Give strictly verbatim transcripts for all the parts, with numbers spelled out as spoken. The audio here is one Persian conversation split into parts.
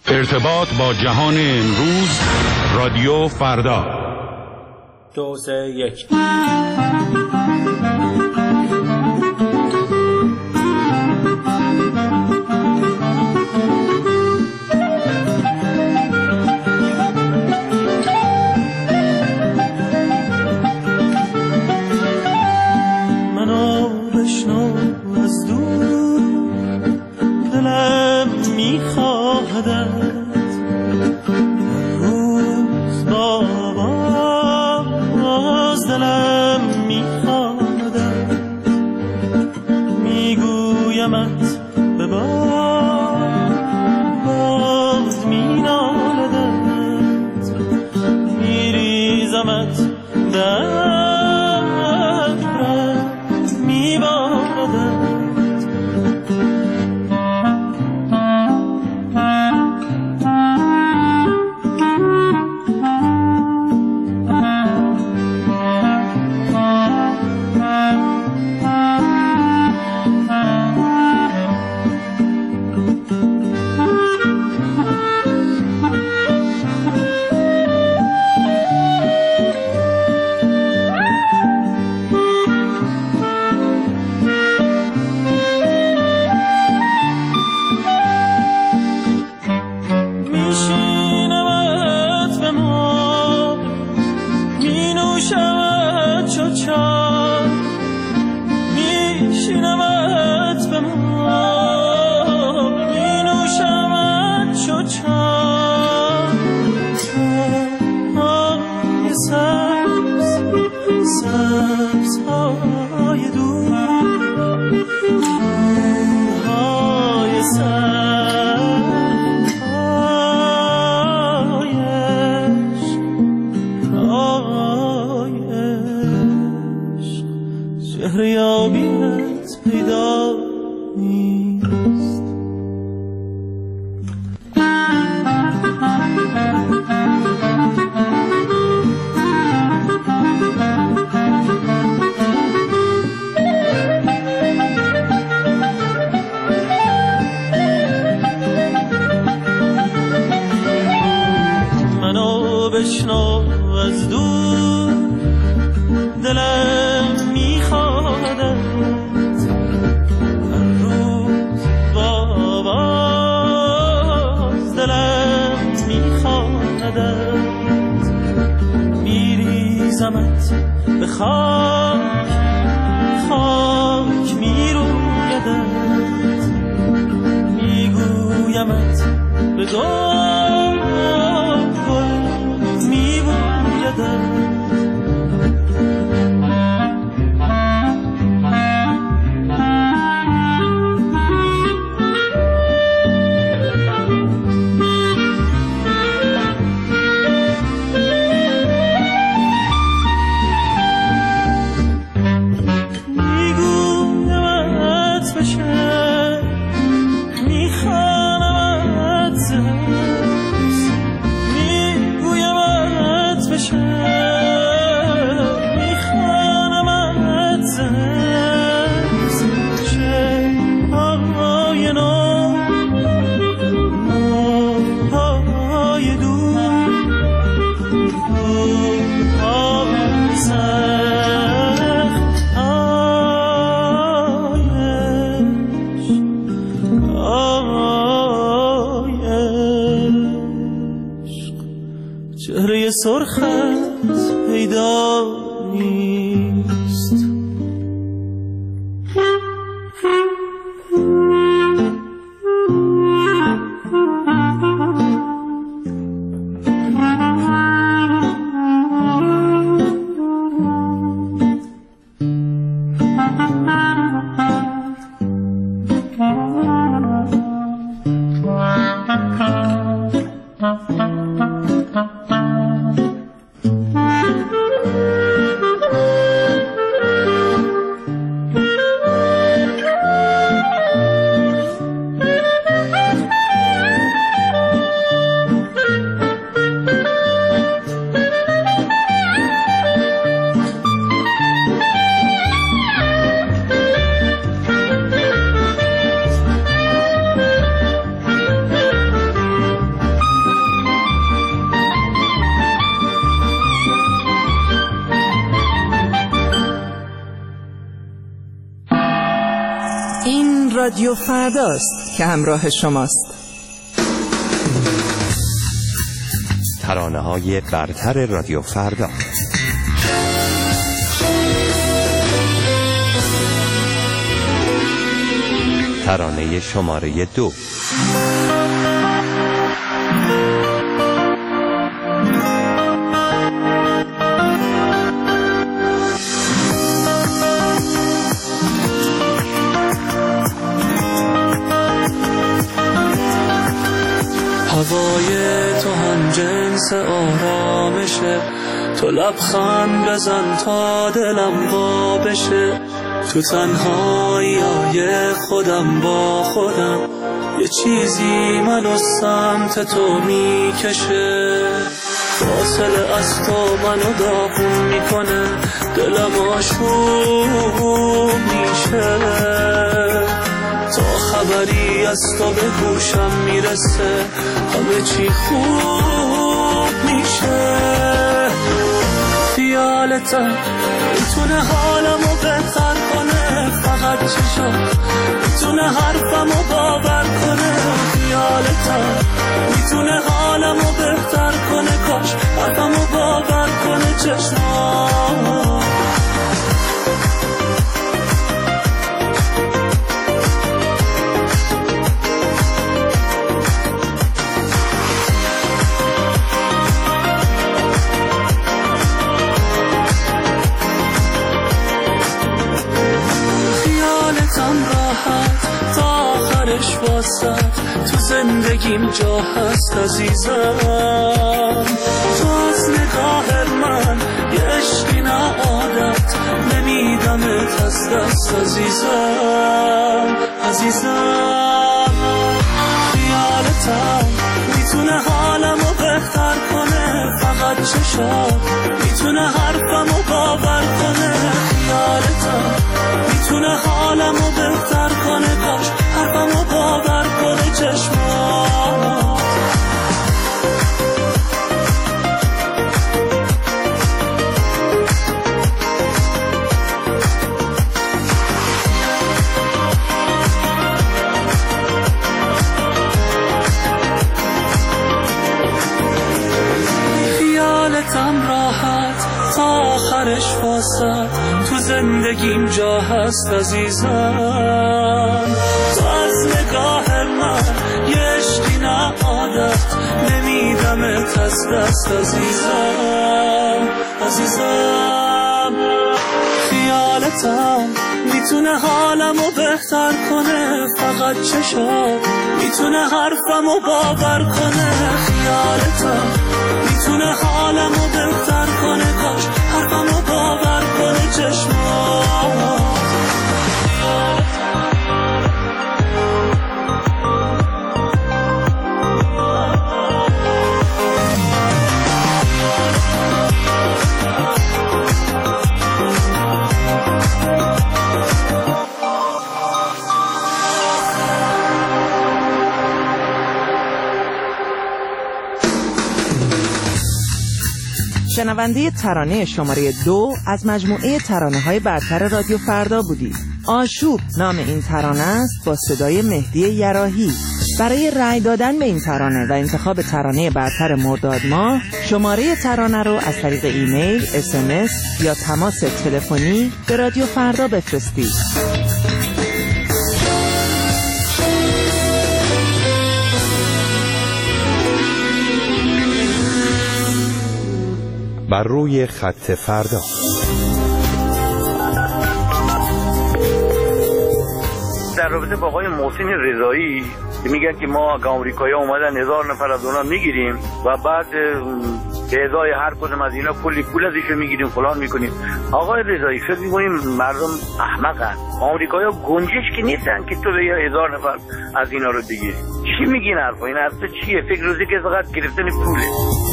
ارتباط با جهان امروز، رادیو فردا. دو سه یک. منو بشنو از دور، دلم میخواهدت روز بابا، باز دلم میخواهدت، میگویمت به بار، باز مینالدت، میریزمت در به خاک خاک میرویدت، میگویمت به گل گل میبویدت. چهره سرخت پیدا نیست، رادیو فرداست که همراه شماست. ترانه‌های برتر رادیو فردا. ترانه شماره دو. هوای تو هم جنس آرامشه، تو لبخند بزن تا دلم وا بشه، تو تنهایی های خودم با خودم یه چیزی منو سمت تو میکشه، فاصله از تو منو داغون میکنه، دلم آشوب میشه، تا خبری از تو به گوشم میرسه همه چی خوب میشه. خیالتم میتونه حالمو بهتر کنه، فقط چشم میتونه حرفمو باور کنه. خیالتم میتونه حالمو بهتر کنه، کاش حرفمو باور کنه چشمام. راحت تا آخرش واسد، تو زندگیم جا هست عزیزم، تو از نگاه من یه عشقی نه عادت، نمیدمت از دست عزیزم عزیزم. خیالتم میتونه حالمو بهتر کنه، فقط چشم میتونه حرفمو باور کنه. خیالتم میتونه حالمو بهتر کنه، کاش حرفمو باور کنه چشمات. خیالتم راحت تا آخرش واسد، تو زندگیم جا هست عزیزم، تو از نگاه من یه عشقی نه عادت، نمیدمت از دست عزیزم عزیزم. خیالتم میتونه حالمو بهتر کنه، فقط چشم میتونه حرفمو باور کنه. خیالتم میتونه حالمو بهتر کنه، کاش حرفمو باور کنه چشمام. شنونده ترانه شماره دو از مجموعه ترانه‌های برتر رادیو فردا بودید. آشوب نام این ترانه است با صدای مهدی یراحی. برای رأی دادن به این ترانه و انتخاب ترانه برتر مرداد ماه، شماره ترانه رو از طریق ایمیل، اس ام اس یا تماس تلفنی به رادیو فردا بفرستید. بر روی خط فردا. در رابطه با آقای محسن رضایی که میگن که ما آمریکایی‌ها اومدن هزار نفر از اونها میگیریم و بعد به ازای هر کدوم از اینا کلی پول ازشون میگیریم فلان میکنیم. آقای رضایی فکر می‌کنیم مردم احمقن؟ آمریکایی‌ها گنجش که نیستن که تو به هزار نفر از اینا رو بگیری. چی میگین حرفا؟ این حرفا چیه؟ فکر روزی که فقط گرفتن پوله.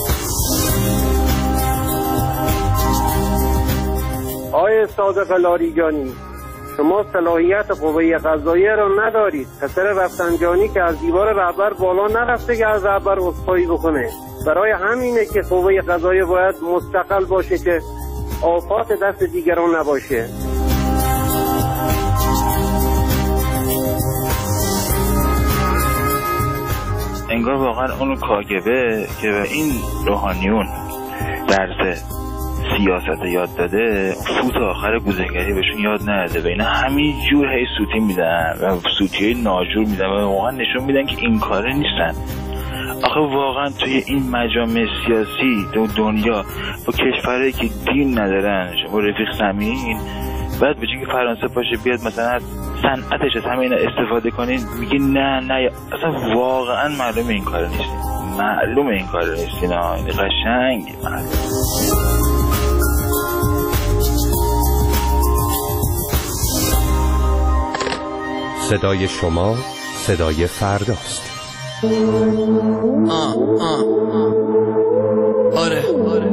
آقای صادق لاریجانی، شما صلاحیت قوه قضاییه را ندارید. پسر رفسنجانی که از دیوار رهبر بالا نرفته که از رهبر عذرخواهی بکنه. برای همینه که قوه قضاییه باید مستقل باشه که آفات دست دیگران نباشه. انگار واقعا اونو کاگبه که به این روحانیون درس سیاست یاد داده، فوت آخر گوزنگری بهشون یاد نداده و اینا همین جور هی سوتی میدن و سوتی ناجور میدن و واقعا نشون میدن که این کاره نیستن. آخه واقعا توی این مجامع سیاسی تو دنیا با کشورهایی که دین ندارن، شما رفیق سمین بعد به جای که فرانسه باشه بیاد مثلا صنعتش از همه اینا استفاده کنین، میگه نه نه اصلا واقعا معلومه این کاره نیستین، معلومه این کاره نیستین. این قشنگ معلومه. صدای شما صدای فرداست. آه آه آره آره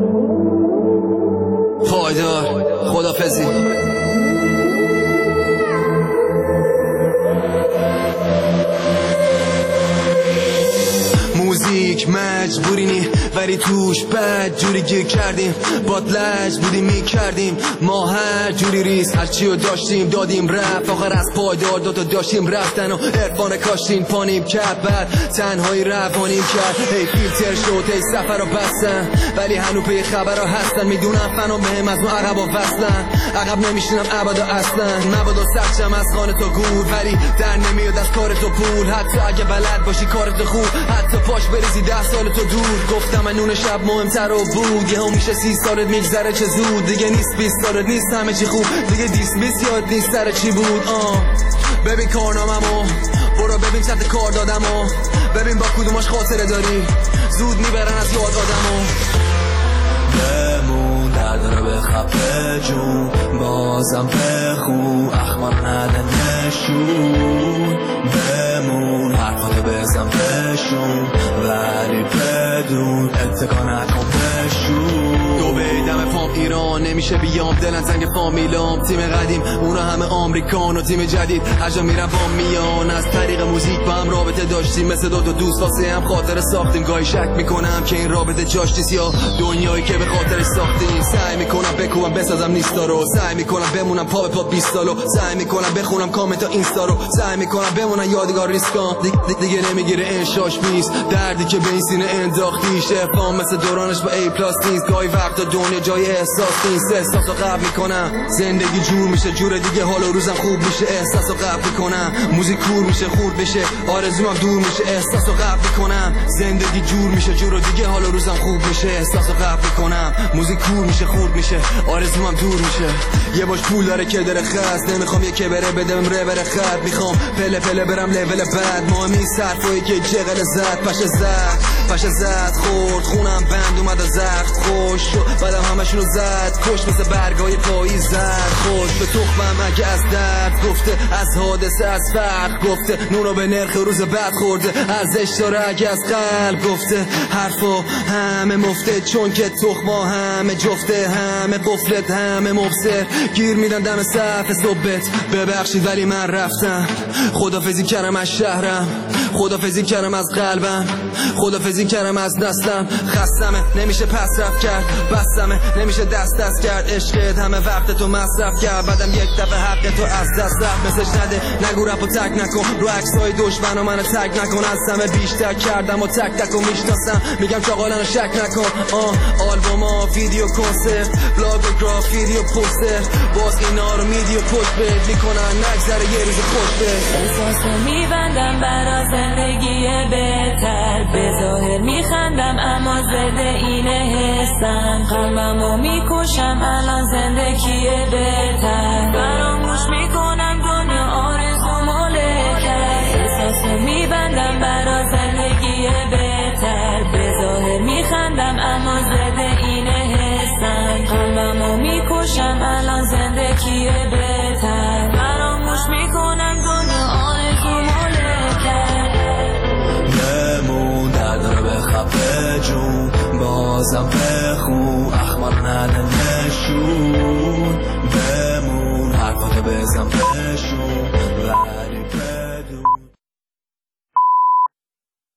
پایدار خدافظی. موزیک مجبوری نی ولی توش بد جوری گیر کردیم، بادلج بودیم می کردیم ما هر جوری ریز هر چی رو داشتیم دادیم رفت، آخر از پایدار دوتا داشتیم رفتن و عرفان کاشتیم پانیم کرد، بعد تنهایی روانیم کرد. هی فیلتر شد هی سفر رو بستن ولی هنو پی خبر رو هستن، میدونم فنا مهم از ما عقب و وصلن، عقب نمیشینم ابدا اصلا، مبادا سرچم از خانه تا گور ولی در نمیاد از کار تو پول، حتی اگه بلد باشی کارت خوب، حتی پاش بریزی ده سال تو دور. گفتم نون شب مهمتر رو بود، یه هم میشه سی سالت میگذره چه زود، دیگه نیست بیست سالت نیست همه چی خوب، دیگه دیست بیست یاد نیست سر چی بود. آه ببین کارناممو برو ببین چند کار دادمو، ببین با کدوماش خاطره داری، زود میبرن از یاد آدمو. بمون درد رو بخفه جون بازم بخون اخمار نده نشون، بمون حرفاتو بزن بشون ولی بدون اتکا نکن بشون. دو بیدم پام ایران نمیشه بیام، دلن زنگ فامیلام، تیم قدیم اونا همه آمریکان و تیم جدید هر جا میرم با میان، از طریق موزیک با هم رابطه داشتیم مثل دو تا دوست واسه هم خاطر ساختیم. گاهی شک میکنم که این رابطه جاش نیست یا دنیایی که به خاطر ساختیم، سعی میکنم بکوبم بسازم نیستا رو، سعی میکنم بمونم پا به پا بیست سالو، سعی میکنم بخونم کامنت ها اینستا رو، سعی میکنم بمونم یادگار ریسکام، دیگه, دیگه نمیگیره انشاش نیست دردی که به این سینه انداختیش، افهام مثل دورانش با ای پلاس نیست، گاهی وقتا دنیا جای احساس نیست، احساسو قبل میکنم زندگی جور میشه جور دیگه، حال و روزم خوب میشه، احساسو قبل میکنم موزیک کور میشه خورد بشه، آرزومم دور میشه، احساسو قبل میکنم زندگی جور میشه جور دیگه، حال و روزم خوب میشه، احساسو قبل میکنم موزیک کور میشه خورد میشه، آرزومم دور میشه. یه باش پول داره که داره خست، نمیخوام یه که بره بدم ره بره خط، میخوام پله پله برم لول بعد، مهمی صرفایی که جغل زد پشه زد پشه زد خورد خونم بند اومد و زخت خوش شد، بعدم همشونو زد کش مثل برگای پایی زد خوش به تخمم اگه از درد گفته، از حادثه از فرق گفته، نونو به نرخ روز بعد خورده، از اشتاره اگه از قلب گفته، حرفا همه مفته چون که تخما همه جفته، همه قفلت همه مبصر گیر میدن دم صف صبحت، ببخشید ولی من رفتم، خدافزی کردم از شهرم، خدافزی کردم از قلبم، خدافزی کردم از نسلم، خستمه نمیشه پس رفت کرد، بستمه نمیشه دست دست کرد، عشقت همه وقت تو مصرف کرد، بعدم یک دفعه حق تو از دست رفت، مسج نده نگو رپو تک نکن، رو عکسای دشمن و منو تک نکن، از همه بیشتر کردم و تک تک و میشناسم، میگم چاقالنو شک نکن. آه آلبوما ویدیو کنسرت بلاگ و گرافیتی و پوستر، باز اینا رو میدی و پشت بهت میکنن نگذره یه روز خوش بهت. احساسو میبندم برا زندگی بهتر، به ظاهر میخندم اما زده اینه حسم، قلبمو میکشم الان زندگی بهتر، فراموش میکنم دنیا آرزو مالکر. احساسو میبندم برا زندگی بهتر، به ظاهر میخندم اما زده اینه حسم، قلبمو میکشم الان زندگی بهتر، فراموش میکنم دنیا آرزو مالکر. بمون درد رو بخفه جون بازم بخون اخمار نده نشون،